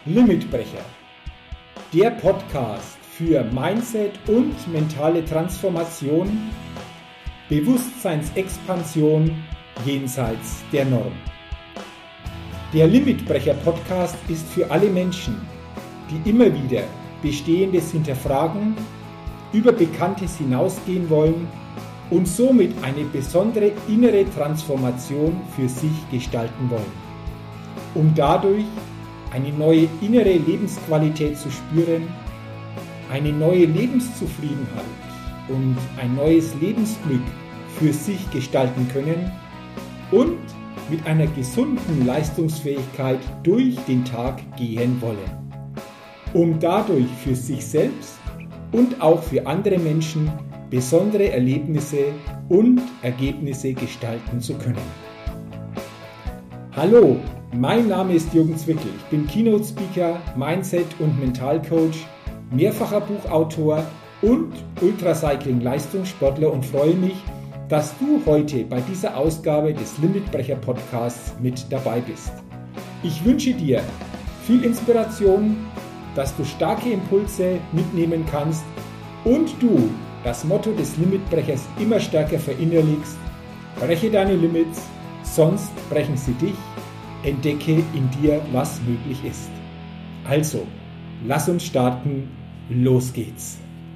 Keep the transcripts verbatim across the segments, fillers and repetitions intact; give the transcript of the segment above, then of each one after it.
Limitbrecher, der Podcast für Mindset und mentale Transformation, Bewusstseinsexpansion jenseits der Norm. Der Limitbrecher Podcast ist für alle Menschen, die immer wieder Bestehendes hinterfragen, über Bekanntes hinausgehen wollen und somit eine besondere innere Transformation für sich gestalten wollen, um dadurch eine neue innere Lebensqualität zu spüren, eine neue Lebenszufriedenheit und ein neues Lebensglück für sich gestalten können und mit einer gesunden Leistungsfähigkeit durch den Tag gehen wollen, um dadurch für sich selbst und auch für andere Menschen besondere Erlebnisse und Ergebnisse gestalten zu können. Hallo, mein Name ist Jürgen Zwickel. Ich bin Keynote Speaker, Mindset- und Mentalcoach, mehrfacher Buchautor und Ultracycling-Leistungssportler und freue mich, dass du heute bei dieser Ausgabe des Limitbrecher Podcasts mit dabei bist. Ich wünsche dir viel Inspiration, dass du starke Impulse mitnehmen kannst und du das Motto des Limitbrechers immer stärker verinnerlichst: breche deine Limits, sonst brechen sie dich. Entdecke in dir, was möglich ist. Also, lass uns starten. Los geht's.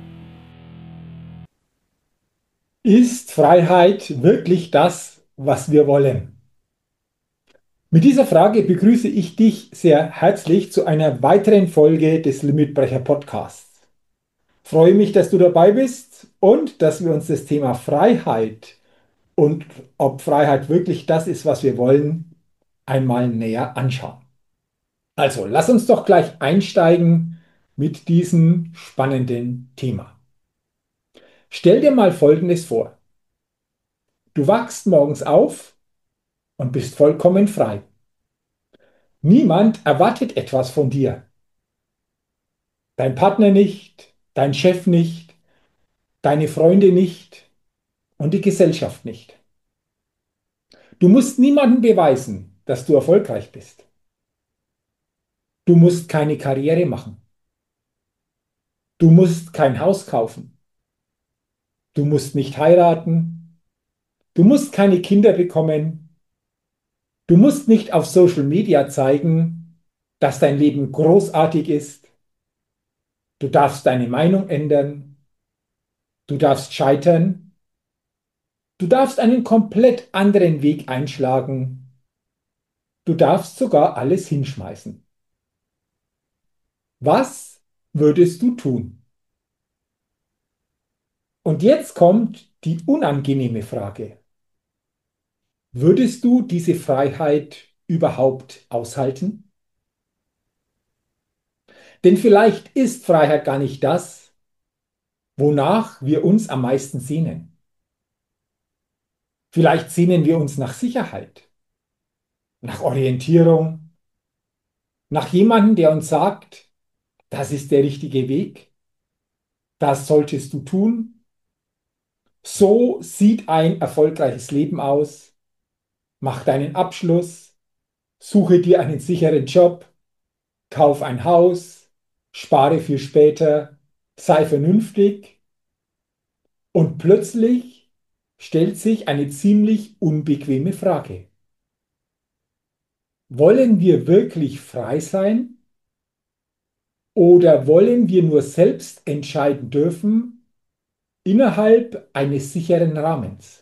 Ist Freiheit wirklich das, was wir wollen? Mit dieser Frage begrüße ich dich sehr herzlich zu einer weiteren Folge des Limitbrecher Podcasts. Ich freue mich, dass du dabei bist und dass wir uns das Thema Freiheit und ob Freiheit wirklich das ist, was wir wollen, einmal näher anschauen. Also, lass uns doch gleich einsteigen mit diesem spannenden Thema. Stell dir mal Folgendes vor. Du wachst morgens auf und bist vollkommen frei. Niemand erwartet etwas von dir. Dein Partner nicht, dein Chef nicht, deine Freunde nicht und die Gesellschaft nicht. Du musst niemandem beweisen, dass du erfolgreich bist. Du musst keine Karriere machen. Du musst kein Haus kaufen. Du musst nicht heiraten. Du musst keine Kinder bekommen. Du musst nicht auf Social Media zeigen, dass dein Leben großartig ist. Du darfst deine Meinung ändern. Du darfst scheitern. Du darfst einen komplett anderen Weg einschlagen. Du darfst sogar alles hinschmeißen. Was würdest du tun? Und jetzt kommt die unangenehme Frage. Würdest du diese Freiheit überhaupt aushalten? Denn vielleicht ist Freiheit gar nicht das, wonach wir uns am meisten sehnen. Vielleicht sehnen wir uns nach Sicherheit, nach Orientierung, nach jemandem, der uns sagt, das ist der richtige Weg, das solltest du tun, so sieht ein erfolgreiches Leben aus, mach deinen Abschluss, suche dir einen sicheren Job, kauf ein Haus, spare für später, sei vernünftig und plötzlich stellt sich eine ziemlich unbequeme Frage. Wollen wir wirklich frei sein oder wollen wir nur selbst entscheiden dürfen innerhalb eines sicheren Rahmens?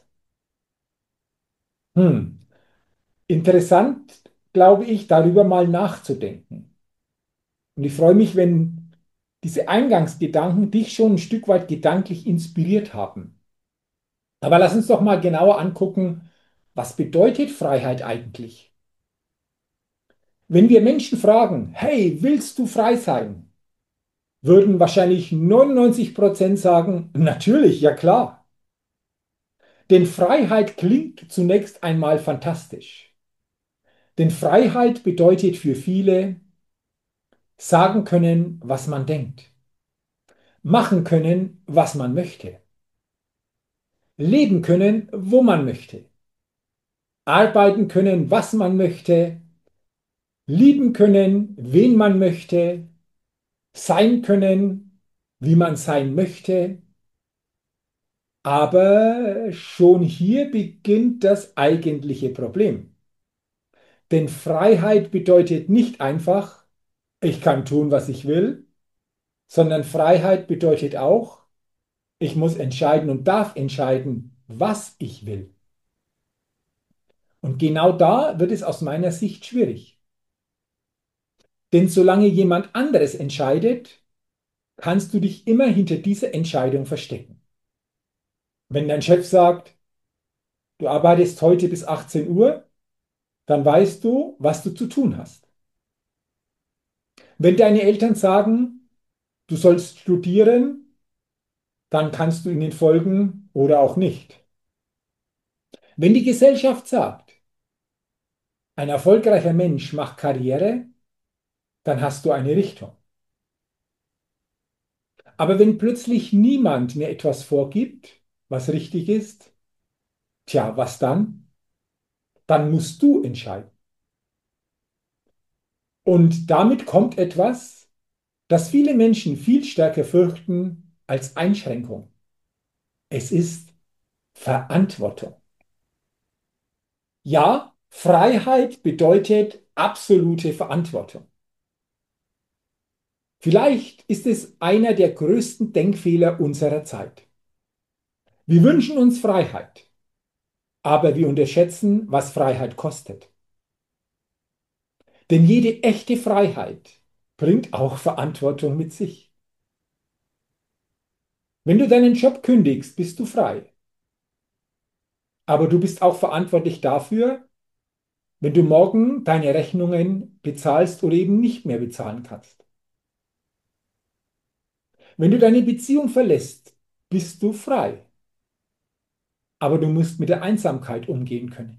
Hm, interessant, glaube ich, darüber mal nachzudenken. Und ich freue mich, wenn diese Eingangsgedanken dich schon ein Stück weit gedanklich inspiriert haben. Aber lass uns doch mal genauer angucken, was bedeutet Freiheit eigentlich? Wenn wir Menschen fragen, hey, willst du frei sein? Würden wahrscheinlich neunundneunzig Prozent sagen, natürlich, ja klar. Denn Freiheit klingt zunächst einmal fantastisch. Denn Freiheit bedeutet für viele, sagen können, was man denkt, machen können, was man möchte, leben können, wo man möchte, arbeiten können, was man möchte, lieben können, wen man möchte, sein können, wie man sein möchte. Aber schon hier beginnt das eigentliche Problem. Denn Freiheit bedeutet nicht einfach, ich kann tun, was ich will, sondern Freiheit bedeutet auch, ich muss entscheiden und darf entscheiden, was ich will. Und genau da wird es aus meiner Sicht schwierig. Denn solange jemand anderes entscheidet, kannst du dich immer hinter dieser Entscheidung verstecken. Wenn dein Chef sagt, du arbeitest heute bis achtzehn Uhr, dann weißt du, was du zu tun hast. Wenn deine Eltern sagen, du sollst studieren, dann kannst du ihnen folgen oder auch nicht. Wenn die Gesellschaft sagt, ein erfolgreicher Mensch macht Karriere, dann hast du eine Richtung. Aber wenn plötzlich niemand mehr etwas vorgibt, was richtig ist, tja, was dann? Dann musst du entscheiden. Und damit kommt etwas, das viele Menschen viel stärker fürchten als Einschränkung. Es ist Verantwortung. Ja, Freiheit bedeutet absolute Verantwortung. Vielleicht ist es einer der größten Denkfehler unserer Zeit. Wir wünschen uns Freiheit, aber wir unterschätzen, was Freiheit kostet. Denn jede echte Freiheit bringt auch Verantwortung mit sich. Wenn du deinen Job kündigst, bist du frei. Aber du bist auch verantwortlich dafür, wenn du morgen deine Rechnungen bezahlst oder eben nicht mehr bezahlen kannst. Wenn du deine Beziehung verlässt, bist du frei. Aber du musst mit der Einsamkeit umgehen können.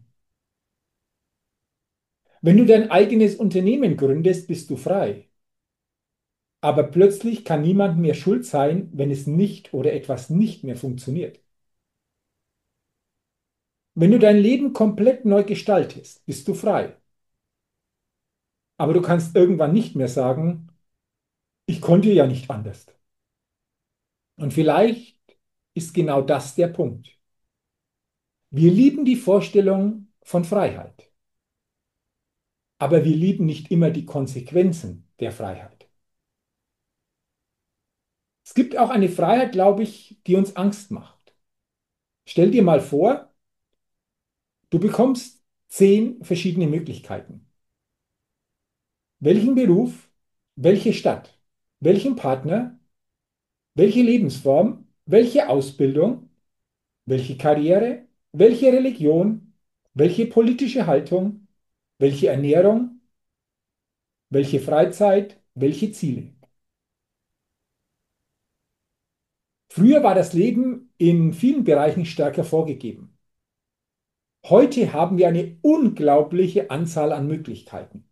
Wenn du dein eigenes Unternehmen gründest, bist du frei. Aber plötzlich kann niemand mehr schuld sein, wenn es nicht oder etwas nicht mehr funktioniert. Wenn du dein Leben komplett neu gestaltest, bist du frei. Aber du kannst irgendwann nicht mehr sagen, ich konnte ja nicht anders. Und vielleicht ist genau das der Punkt. Wir lieben die Vorstellung von Freiheit, aber wir lieben nicht immer die Konsequenzen der Freiheit. Es gibt auch eine Freiheit, glaube ich, die uns Angst macht. Stell dir mal vor, du bekommst zehn verschiedene Möglichkeiten. Welchen Beruf, welche Stadt, welchen Partner, welche Lebensform, welche Ausbildung, welche Karriere, welche Religion, welche politische Haltung, welche Ernährung, welche Freizeit, welche Ziele. Früher war das Leben in vielen Bereichen stärker vorgegeben. Heute haben wir eine unglaubliche Anzahl an Möglichkeiten.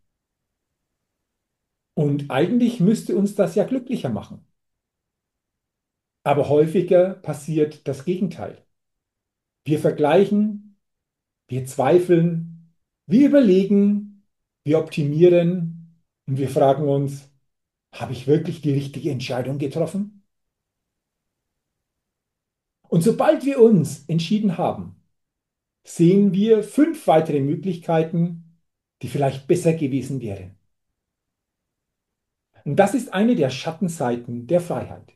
Und eigentlich müsste uns das ja glücklicher machen. Aber häufiger passiert das Gegenteil. Wir vergleichen, wir zweifeln, wir überlegen, wir optimieren und wir fragen uns, habe ich wirklich die richtige Entscheidung getroffen? Und sobald wir uns entschieden haben, sehen wir fünf weitere Möglichkeiten, die vielleicht besser gewesen wären. Und das ist eine der Schattenseiten der Freiheit.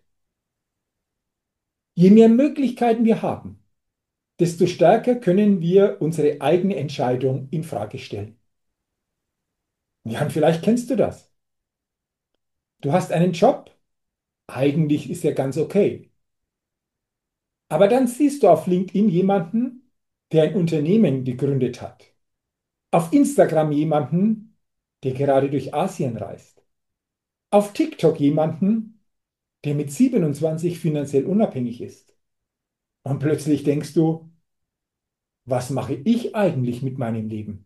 Je mehr Möglichkeiten wir haben, desto stärker können wir unsere eigene Entscheidung in Frage stellen. Ja, und vielleicht kennst du das. Du hast einen Job, eigentlich ist er ganz okay. Aber dann siehst du auf LinkedIn jemanden, der ein Unternehmen gegründet hat. Auf Instagram jemanden, der gerade durch Asien reist. Auf TikTok jemanden, der mit siebenundzwanzig finanziell unabhängig ist. Und plötzlich denkst du, was mache ich eigentlich mit meinem Leben?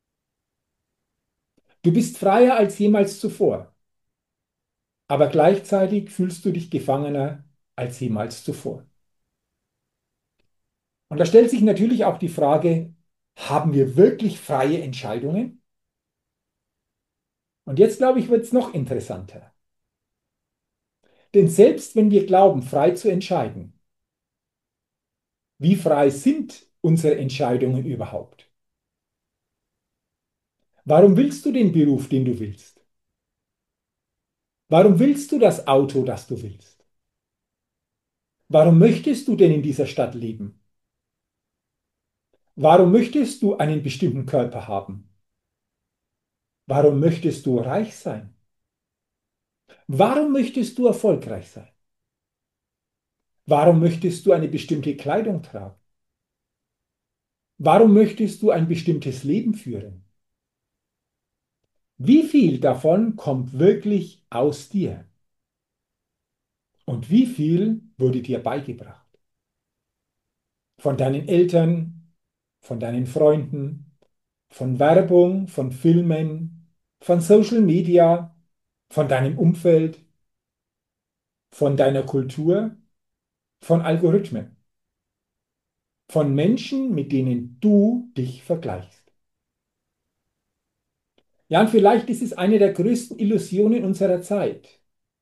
Du bist freier als jemals zuvor, aber gleichzeitig fühlst du dich gefangener als jemals zuvor. Und da stellt sich natürlich auch die Frage, haben wir wirklich freie Entscheidungen? Und jetzt, glaube ich, wird es noch interessanter. Denn selbst wenn wir glauben, frei zu entscheiden, wie frei sind unsere Entscheidungen überhaupt? Warum willst du den Beruf, den du willst? Warum willst du das Auto, das du willst? Warum möchtest du denn in dieser Stadt leben? Warum möchtest du einen bestimmten Körper haben? Warum möchtest du reich sein? Warum möchtest du erfolgreich sein? Warum möchtest du eine bestimmte Kleidung tragen? Warum möchtest du ein bestimmtes Leben führen? Wie viel davon kommt wirklich aus dir? Und wie viel wurde dir beigebracht? Von deinen Eltern, von deinen Freunden, von Werbung, von Filmen, von Social Media, von deinem Umfeld, von deiner Kultur, von Algorithmen, von Menschen, mit denen du dich vergleichst. Ja, und vielleicht ist es eine der größten Illusionen unserer Zeit.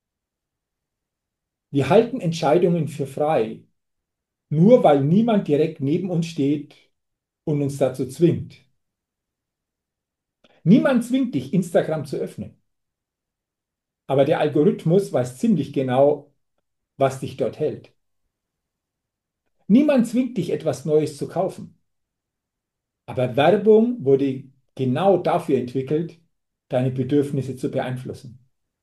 Wir halten Entscheidungen für frei, nur weil niemand direkt neben uns steht und uns dazu zwingt. Niemand zwingt dich, Instagram zu öffnen, aber der Algorithmus weiß ziemlich genau, was dich dort hält. Niemand zwingt dich, etwas Neues zu kaufen, aber Werbung wurde genau dafür entwickelt, deine Bedürfnisse zu beeinflussen.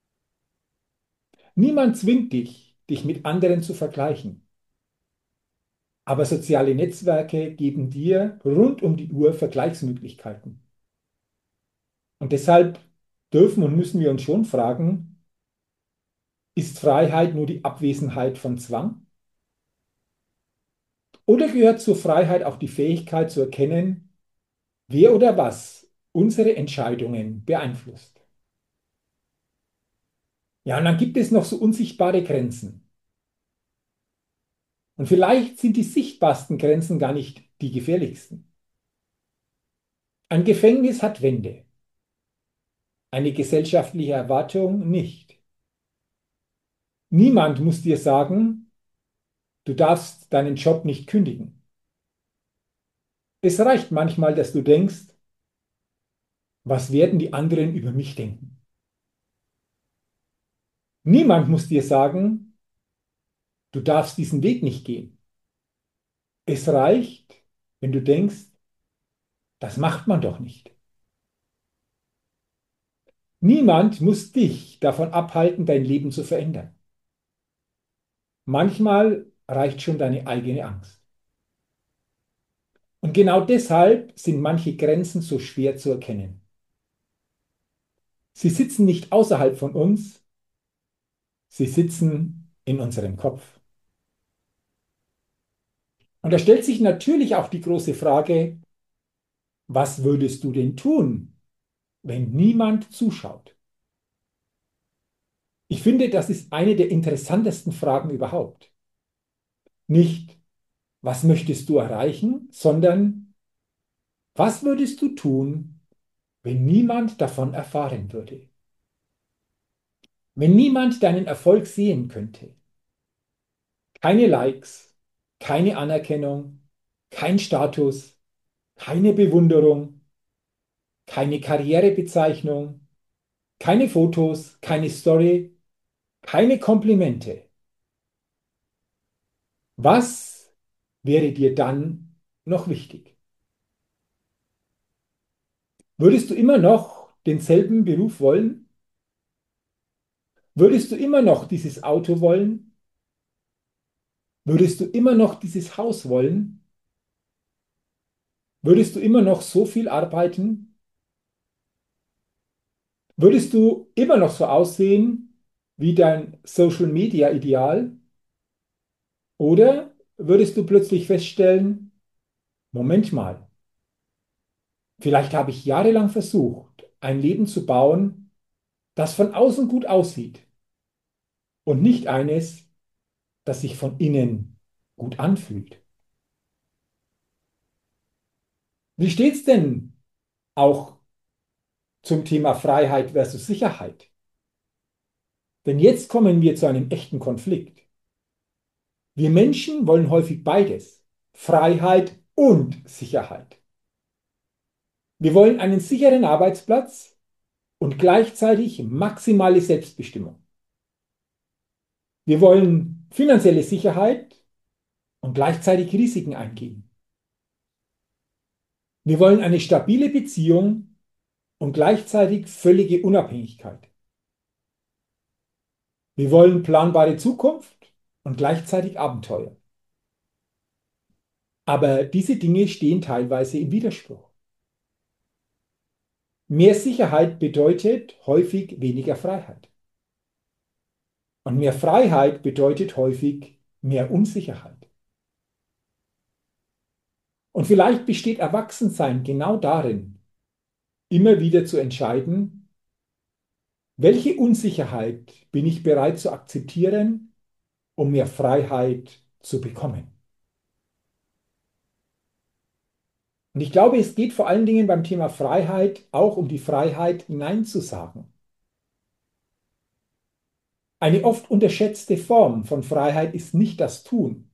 Niemand zwingt dich, dich mit anderen zu vergleichen, aber soziale Netzwerke geben dir rund um die Uhr Vergleichsmöglichkeiten. Und deshalb dürfen und müssen wir uns schon fragen, ist Freiheit nur die Abwesenheit von Zwang? Oder gehört zur Freiheit auch die Fähigkeit zu erkennen, wer oder was unsere Entscheidungen beeinflusst? Ja, und dann gibt es noch so unsichtbare Grenzen. Und vielleicht sind die sichtbarsten Grenzen gar nicht die gefährlichsten. Ein Gefängnis hat Wände, eine gesellschaftliche Erwartung nicht. Niemand muss dir sagen, du darfst deinen Job nicht kündigen. Es reicht manchmal, dass du denkst, was werden die anderen über mich denken? Niemand muss dir sagen, du darfst diesen Weg nicht gehen. Es reicht, wenn du denkst, das macht man doch nicht. Niemand muss dich davon abhalten, dein Leben zu verändern. Manchmal reicht schon deine eigene Angst. Und genau deshalb sind manche Grenzen so schwer zu erkennen. Sie sitzen nicht außerhalb von uns, sie sitzen in unserem Kopf. Und da stellt sich natürlich auch die große Frage, was würdest du denn tun, wenn niemand zuschaut? Ich finde, das ist eine der interessantesten Fragen überhaupt. Nicht, was möchtest du erreichen, sondern was würdest du tun, wenn niemand davon erfahren würde? Wenn niemand deinen Erfolg sehen könnte? Keine Likes, keine Anerkennung, kein Status, keine Bewunderung, keine Karrierebezeichnung, keine Fotos, keine Story, keine Komplimente. Was wäre dir dann noch wichtig? Würdest du immer noch denselben Beruf wollen? Würdest du immer noch dieses Auto wollen? Würdest du immer noch dieses Haus wollen? Würdest du immer noch so viel arbeiten? Würdest du immer noch so aussehen wie dein Social-Media-Ideal? Oder würdest du plötzlich feststellen, Moment mal, vielleicht habe ich jahrelang versucht, ein Leben zu bauen, das von außen gut aussieht und nicht eines, das sich von innen gut anfühlt. Wie steht's denn auch zum Thema Freiheit versus Sicherheit. Denn jetzt kommen wir zu einem echten Konflikt. Wir Menschen wollen häufig beides, Freiheit und Sicherheit. Wir wollen einen sicheren Arbeitsplatz und gleichzeitig maximale Selbstbestimmung. Wir wollen finanzielle Sicherheit und gleichzeitig Risiken eingehen. Wir wollen eine stabile Beziehung und gleichzeitig völlige Unabhängigkeit. Wir wollen planbare Zukunft und gleichzeitig Abenteuer. Aber diese Dinge stehen teilweise im Widerspruch. Mehr Sicherheit bedeutet häufig weniger Freiheit. Und mehr Freiheit bedeutet häufig mehr Unsicherheit. Und vielleicht besteht Erwachsensein genau darin, immer wieder zu entscheiden, welche Unsicherheit bin ich bereit zu akzeptieren, um mehr Freiheit zu bekommen. Und ich glaube, es geht vor allen Dingen beim Thema Freiheit auch um die Freiheit, Nein zu sagen. Eine oft unterschätzte Form von Freiheit ist nicht das Tun.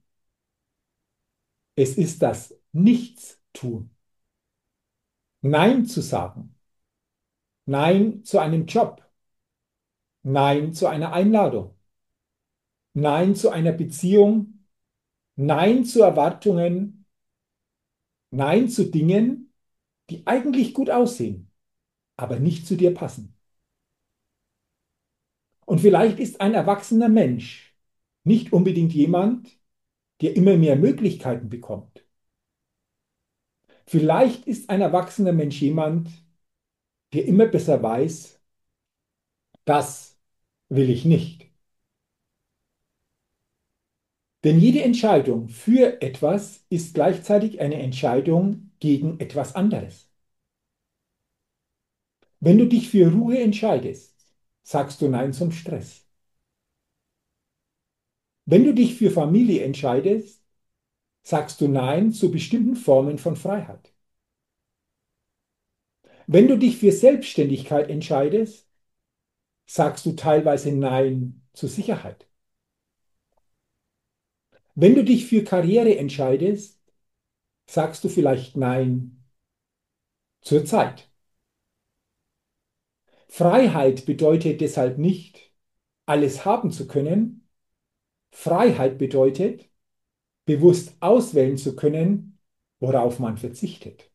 Es ist das Nichtstun. Nein zu sagen. Nein zu einem Job. Nein zu einer Einladung. Nein zu einer Beziehung. Nein zu Erwartungen. Nein zu Dingen, die eigentlich gut aussehen, aber nicht zu dir passen. Und vielleicht ist ein erwachsener Mensch nicht unbedingt jemand, der immer mehr Möglichkeiten bekommt. Vielleicht ist ein erwachsener Mensch jemand, der immer besser weiß, das will ich nicht. Denn jede Entscheidung für etwas ist gleichzeitig eine Entscheidung gegen etwas anderes. Wenn du dich für Ruhe entscheidest, sagst du Nein zum Stress. Wenn du dich für Familie entscheidest, sagst du Nein zu bestimmten Formen von Freiheit. Wenn du dich für Selbstständigkeit entscheidest, sagst du teilweise Nein zur Sicherheit. Wenn du dich für Karriere entscheidest, sagst du vielleicht Nein zur Zeit. Freiheit bedeutet deshalb nicht, alles haben zu können. Freiheit bedeutet, bewusst auswählen zu können, worauf man verzichtet.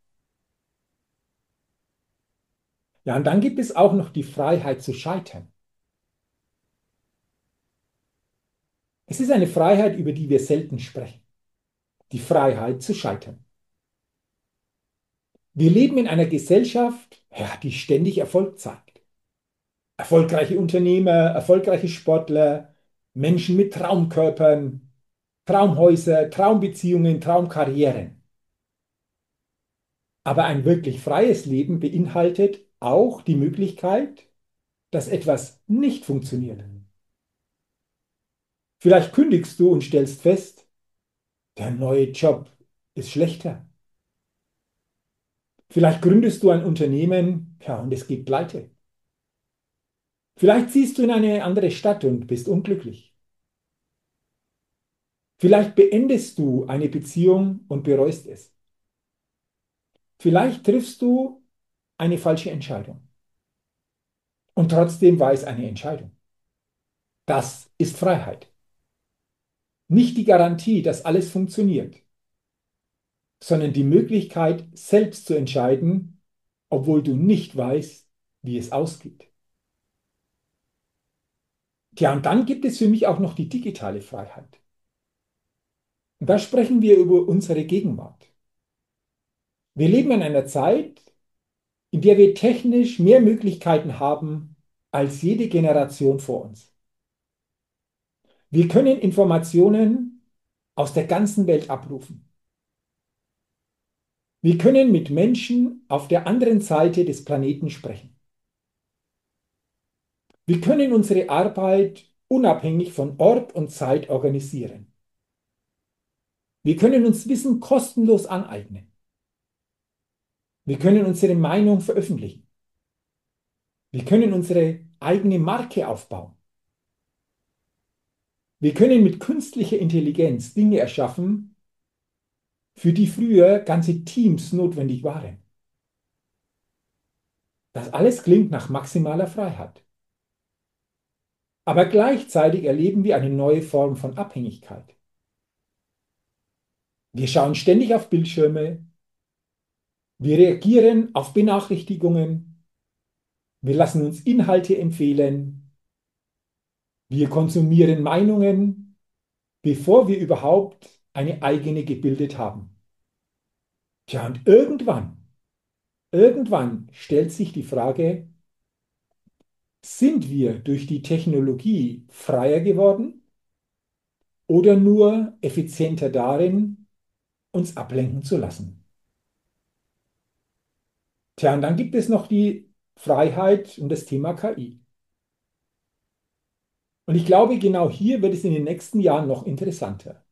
Ja, und dann gibt es auch noch die Freiheit zu scheitern. Es ist eine Freiheit, über die wir selten sprechen. Die Freiheit zu scheitern. Wir leben in einer Gesellschaft, ja, die ständig Erfolg zeigt. Erfolgreiche Unternehmer, erfolgreiche Sportler, Menschen mit Traumkörpern, Traumhäuser, Traumbeziehungen, Traumkarrieren. Aber ein wirklich freies Leben beinhaltet auch die Möglichkeit, dass etwas nicht funktioniert. Vielleicht kündigst du und stellst fest, der neue Job ist schlechter. Vielleicht gründest du ein Unternehmen, ja, und es geht pleite. Vielleicht ziehst du in eine andere Stadt und bist unglücklich. Vielleicht beendest du eine Beziehung und bereust es. Vielleicht triffst du eine falsche Entscheidung. Und trotzdem war es eine Entscheidung. Das ist Freiheit. Nicht die Garantie, dass alles funktioniert, sondern die Möglichkeit, selbst zu entscheiden, obwohl du nicht weißt, wie es ausgeht. Tja, und dann gibt es für mich auch noch die digitale Freiheit. Und da sprechen wir über unsere Gegenwart. Wir leben in einer Zeit, in der wir technisch mehr Möglichkeiten haben als jede Generation vor uns. Wir können Informationen aus der ganzen Welt abrufen. Wir können mit Menschen auf der anderen Seite des Planeten sprechen. Wir können unsere Arbeit unabhängig von Ort und Zeit organisieren. Wir können uns Wissen kostenlos aneignen. Wir können unsere Meinung veröffentlichen. Wir können unsere eigene Marke aufbauen. Wir können mit künstlicher Intelligenz Dinge erschaffen, für die früher ganze Teams notwendig waren. Das alles klingt nach maximaler Freiheit. Aber gleichzeitig erleben wir eine neue Form von Abhängigkeit. Wir schauen ständig auf Bildschirme, wir reagieren auf Benachrichtigungen, wir lassen uns Inhalte empfehlen, wir konsumieren Meinungen, bevor wir überhaupt eine eigene gebildet haben. Tja, und irgendwann, irgendwann stellt sich die Frage, sind wir durch die Technologie freier geworden oder nur effizienter darin, uns ablenken zu lassen? Tja, und dann gibt es noch die Freiheit und das Thema K I. Und ich glaube, genau hier wird es in den nächsten Jahren noch interessanter.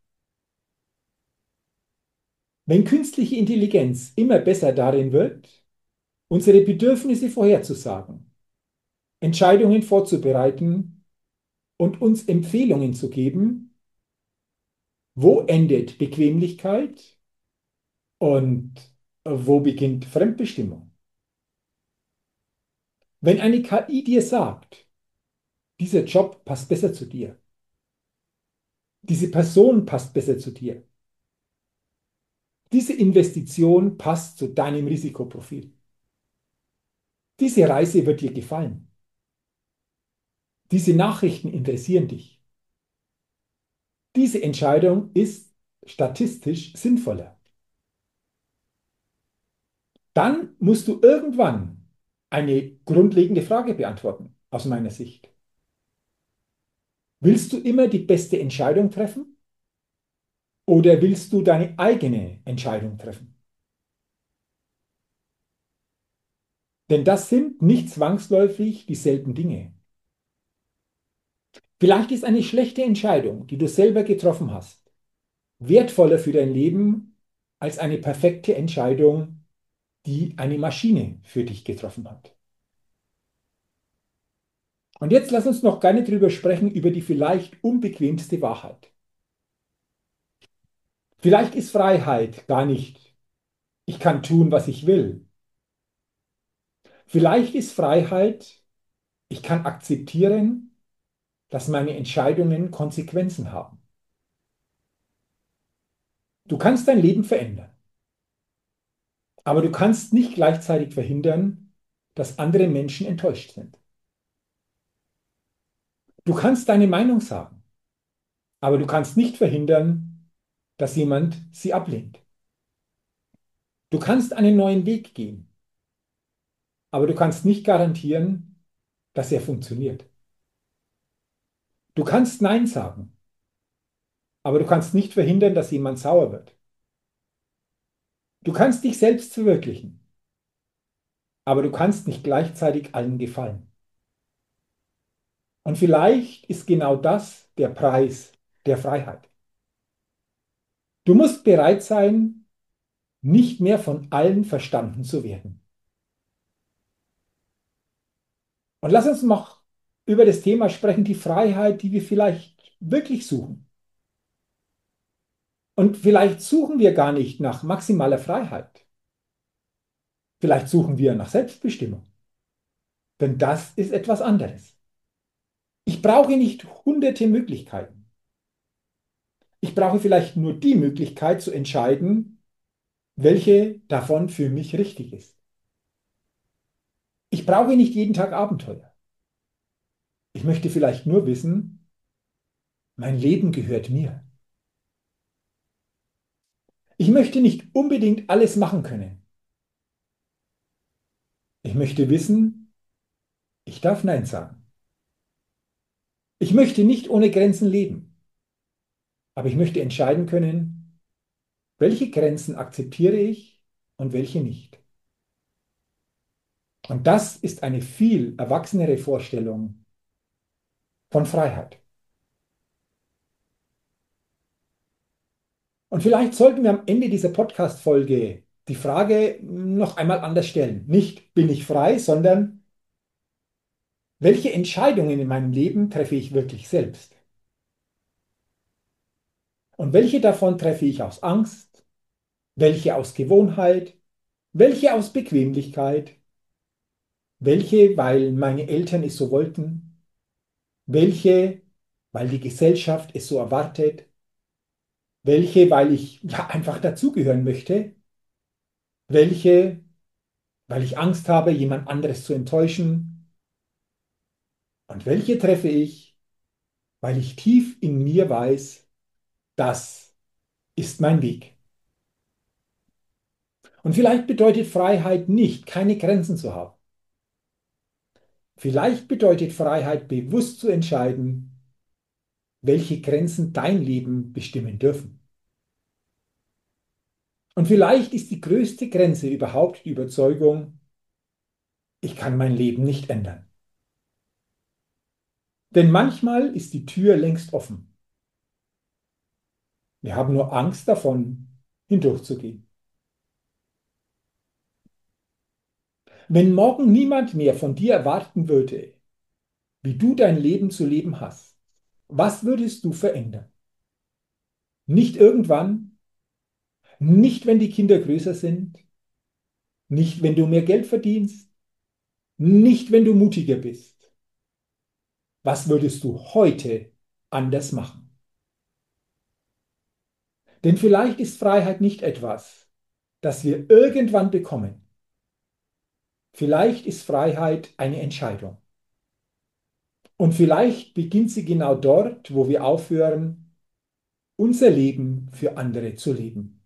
Wenn künstliche Intelligenz immer besser darin wird, unsere Bedürfnisse vorherzusagen, Entscheidungen vorzubereiten und uns Empfehlungen zu geben, wo endet Bequemlichkeit und wo beginnt Fremdbestimmung? Wenn eine K I dir sagt, dieser Job passt besser zu dir, diese Person passt besser zu dir, diese Investition passt zu deinem Risikoprofil, diese Reise wird dir gefallen, diese Nachrichten interessieren dich, diese Entscheidung ist statistisch sinnvoller, dann musst du irgendwann eine grundlegende Frage beantworten, aus meiner Sicht. Willst du immer die beste Entscheidung treffen oder willst du deine eigene Entscheidung treffen? Denn das sind nicht zwangsläufig dieselben Dinge. Vielleicht ist eine schlechte Entscheidung, die du selber getroffen hast, wertvoller für dein Leben als eine perfekte Entscheidung, die eine Maschine für dich getroffen hat. Und jetzt lass uns noch gar nicht drüber sprechen, über die vielleicht unbequemste Wahrheit. Vielleicht ist Freiheit gar nicht, ich kann tun, was ich will. Vielleicht ist Freiheit, ich kann akzeptieren, dass meine Entscheidungen Konsequenzen haben. Du kannst dein Leben verändern, aber du kannst nicht gleichzeitig verhindern, dass andere Menschen enttäuscht sind. Du kannst deine Meinung sagen, aber du kannst nicht verhindern, dass jemand sie ablehnt. Du kannst einen neuen Weg gehen, aber du kannst nicht garantieren, dass er funktioniert. Du kannst Nein sagen, aber du kannst nicht verhindern, dass jemand sauer wird. Du kannst dich selbst verwirklichen, aber du kannst nicht gleichzeitig allen gefallen. Und vielleicht ist genau das der Preis der Freiheit. Du musst bereit sein, nicht mehr von allen verstanden zu werden. Und lass uns noch über das Thema sprechen, die Freiheit, die wir vielleicht wirklich suchen. Und vielleicht suchen wir gar nicht nach maximaler Freiheit. Vielleicht suchen wir nach Selbstbestimmung. Denn das ist etwas anderes. Ich brauche nicht hunderte Möglichkeiten. Ich brauche vielleicht nur die Möglichkeit zu entscheiden, welche davon für mich richtig ist. Ich brauche nicht jeden Tag Abenteuer. Ich möchte vielleicht nur wissen, mein Leben gehört mir. Ich möchte nicht unbedingt alles machen können. Ich möchte wissen, ich darf Nein sagen. Ich möchte nicht ohne Grenzen leben, aber ich möchte entscheiden können, welche Grenzen akzeptiere ich und welche nicht. Und das ist eine viel erwachsenere Vorstellung von Freiheit. Und vielleicht sollten wir am Ende dieser Podcast-Folge die Frage noch einmal anders stellen. Nicht bin ich frei, sondern Welche Entscheidungen in meinem Leben treffe ich wirklich selbst? Und welche davon treffe ich aus Angst? Welche aus Gewohnheit? Welche aus Bequemlichkeit? Welche, weil meine Eltern es so wollten? Welche, weil die Gesellschaft es so erwartet? Welche, weil ich ja einfach dazugehören möchte? Welche, weil ich Angst habe, jemand anderes zu enttäuschen? Und welche treffe ich, weil ich tief in mir weiß, das ist mein Weg? Und vielleicht bedeutet Freiheit nicht, keine Grenzen zu haben. Vielleicht bedeutet Freiheit, bewusst zu entscheiden, welche Grenzen dein Leben bestimmen dürfen. Und vielleicht ist die größte Grenze überhaupt die Überzeugung, ich kann mein Leben nicht ändern. Denn manchmal ist die Tür längst offen. Wir haben nur Angst davon, hindurchzugehen. Wenn morgen niemand mehr von dir erwarten würde, wie du dein Leben zu leben hast, was würdest du verändern? Nicht irgendwann, nicht wenn die Kinder größer sind, nicht wenn du mehr Geld verdienst, nicht wenn du mutiger bist. Was würdest du heute anders machen? Denn vielleicht ist Freiheit nicht etwas, das wir irgendwann bekommen. Vielleicht ist Freiheit eine Entscheidung. Und vielleicht beginnt sie genau dort, wo wir aufhören, unser Leben für andere zu leben.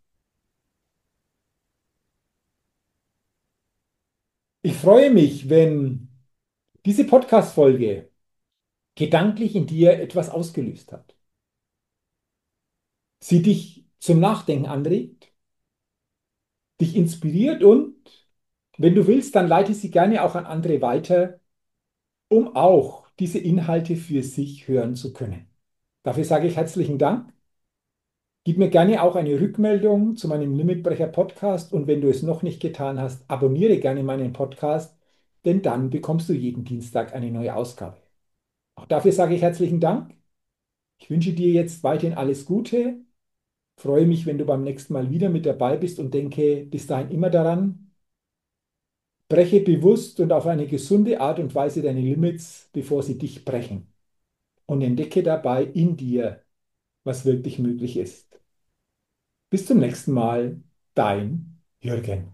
Ich freue mich, wenn diese Podcast-Folge gedanklich in dir etwas ausgelöst hat. Sie dich zum Nachdenken anregt, dich inspiriert und, wenn du willst, dann leite sie gerne auch an andere weiter, um auch diese Inhalte für sich hören zu können. Dafür sage ich herzlichen Dank. Gib mir gerne auch eine Rückmeldung zu meinem Limitbrecher Podcast und wenn du es noch nicht getan hast, abonniere gerne meinen Podcast, denn dann bekommst du jeden Dienstag eine neue Ausgabe. Auch dafür sage ich herzlichen Dank. Ich wünsche dir jetzt weiterhin alles Gute. Freue mich, wenn du beim nächsten Mal wieder mit dabei bist und denke bis dahin immer daran, breche bewusst und auf eine gesunde Art und Weise deine Limits, bevor sie dich brechen. Und entdecke dabei in dir, was wirklich möglich ist. Bis zum nächsten Mal, dein Jürgen.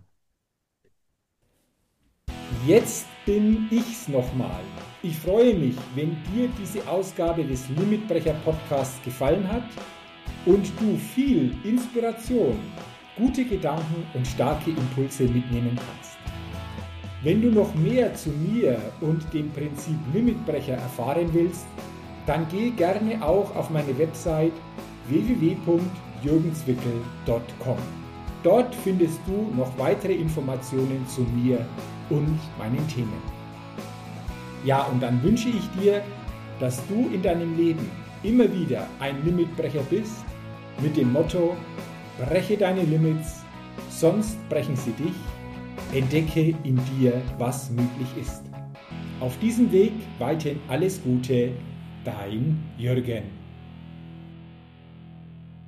Jetzt bin ich's nochmal. Ich freue mich, wenn dir diese Ausgabe des Limitbrecher Podcasts gefallen hat und du viel Inspiration, gute Gedanken und starke Impulse mitnehmen kannst. Wenn du noch mehr zu mir und dem Prinzip Limitbrecher erfahren willst, dann geh gerne auch auf meine Website w w w punkt jürgenswickel punkt com. Dort findest du noch weitere Informationen zu mir und meinen Themen. Ja, und dann wünsche ich dir, dass du in deinem Leben immer wieder ein Limitbrecher bist, mit dem Motto: breche deine Limits, sonst brechen sie dich. Entdecke in dir, was möglich ist. Auf diesem Weg weiterhin alles Gute, dein Jürgen.